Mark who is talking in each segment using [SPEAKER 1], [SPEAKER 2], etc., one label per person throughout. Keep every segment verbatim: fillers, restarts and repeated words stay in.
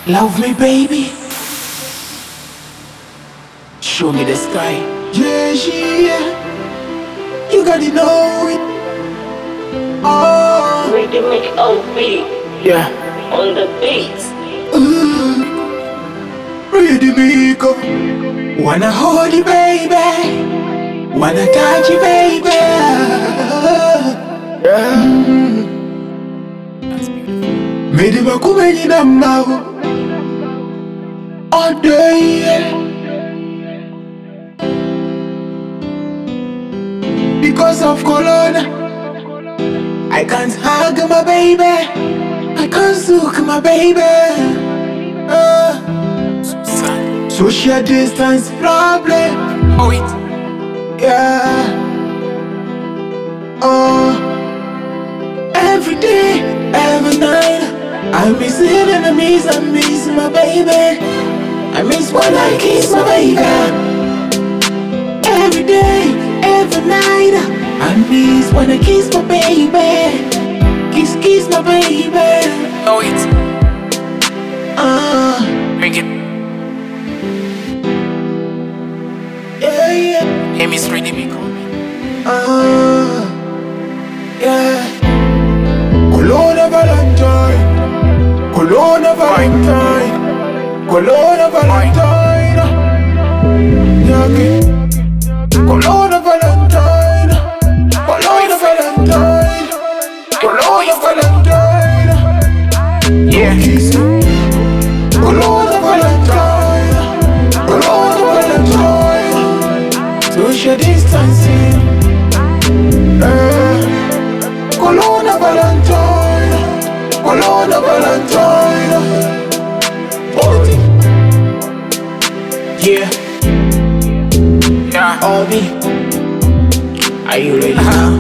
[SPEAKER 1] Love me, baby. Show me the sky.
[SPEAKER 2] Yeah, yeah. You gotta know it. Oh,
[SPEAKER 3] Rhythmic on beat,
[SPEAKER 1] Yeah.
[SPEAKER 3] on the beat.
[SPEAKER 2] uh, ready, Miko. Wanna hold you, baby. Wanna touch you, baby. Yeah. Made him a kumeni na mago. All day, yeah. Because of Corona, I can't hug my baby. I can't sook my baby. Uh, social distance problem.
[SPEAKER 1] Oh, it.
[SPEAKER 2] Yeah. Oh, every day, every night, I miss it and I miss, I miss my baby. I miss when I kiss my baby. Every day, every night, I miss when I kiss my baby. Kiss, kiss my baby.
[SPEAKER 1] Oh, it.
[SPEAKER 2] Uh,
[SPEAKER 1] Bring it.
[SPEAKER 2] yeah, yeah.
[SPEAKER 1] Hey, Miss Ready, Miko.
[SPEAKER 2] Uh, yeah. Corona Valentine. Corona Valentine. Corona Valentine. Yeah, okay. Corona Valentine. Corona Valentine. Corona Valentine.
[SPEAKER 1] Yeah.
[SPEAKER 2] Corona Valentine. Corona Valentine. Social distancing. Eh. Corona Valentine. Corona Valentine. Party.
[SPEAKER 1] Yeah. Yeah.
[SPEAKER 2] Obi, are you ready
[SPEAKER 1] Uh-huh.
[SPEAKER 2] now?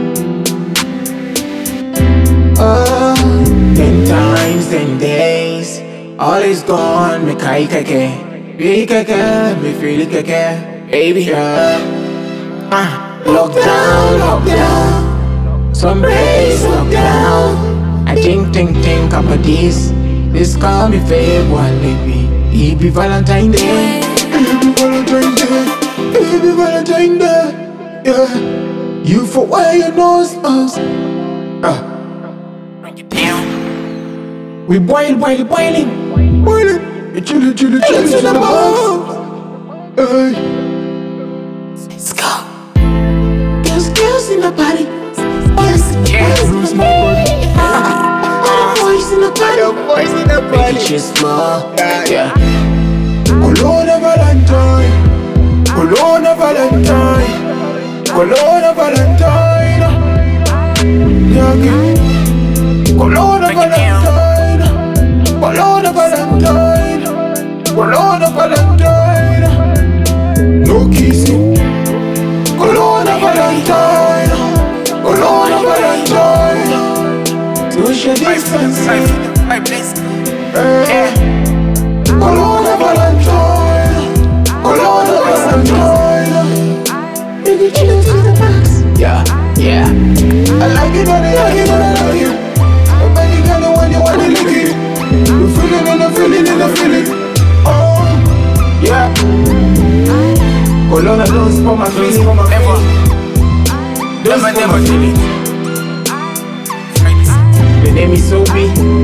[SPEAKER 2] Uh, ten times, ten days, all is gone. Me kai keke, me keke, me feel keke, baby. Yeah. Uh, lockdown, lockdown, some days lockdown. I think, think, think about this. This call me favorite one, baby. It be Valentine Day. It be Valentine Day. It be Valentine Day. Yeah. You for wear your nose mask. Uh.
[SPEAKER 1] Bring it down.
[SPEAKER 2] We boil, boil, boiling, boiling. You chillin', chillin', chillin' in the box. Hey,
[SPEAKER 1] Let's go.
[SPEAKER 2] girls, girls in the party. Yes,
[SPEAKER 1] Yeah.
[SPEAKER 2] girls in the party. Boys in the party.
[SPEAKER 1] Boys in the
[SPEAKER 2] Make it just small. Yeah. Corona Valentine. Corona Valentine. Corona Valentine. Yeah, okay. Corona
[SPEAKER 1] Break it down.
[SPEAKER 2] Valentine. Corona Valentine. Corona Valentine. No kissing. Corona Valentine. Corona Valentine. Social distancing.
[SPEAKER 1] Five days.
[SPEAKER 2] Eh. Corona Valentine. Corona Valentine. Baby, chill to the max. Yeah, yeah. I like it when I like it when I like it. Oh, baby, girl, I want you, want to lick it. You feeling and I feeling and I feeling. Oh, yeah. Corona don't spoil my feeling, for my
[SPEAKER 1] Never.
[SPEAKER 2] feeling. Don't
[SPEAKER 1] Never,
[SPEAKER 2] spoil
[SPEAKER 1] never
[SPEAKER 2] my
[SPEAKER 1] kill
[SPEAKER 2] feeling.
[SPEAKER 1] it.
[SPEAKER 2] The name is Obi.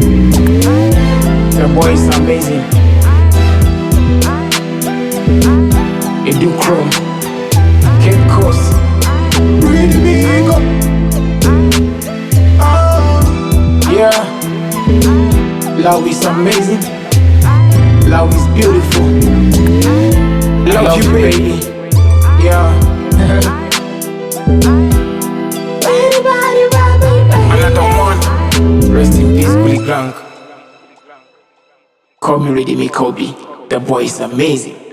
[SPEAKER 2] The boy is amazing. You do chrome. Cape Coast. Ready, me go. Ah, yeah. Love is amazing. Love is beautiful. Love, love you, baby. Yeah.
[SPEAKER 1] Another one.
[SPEAKER 2] Rest in peace, Billy Grank. Call me Ready Me Kobe. The boy is amazing.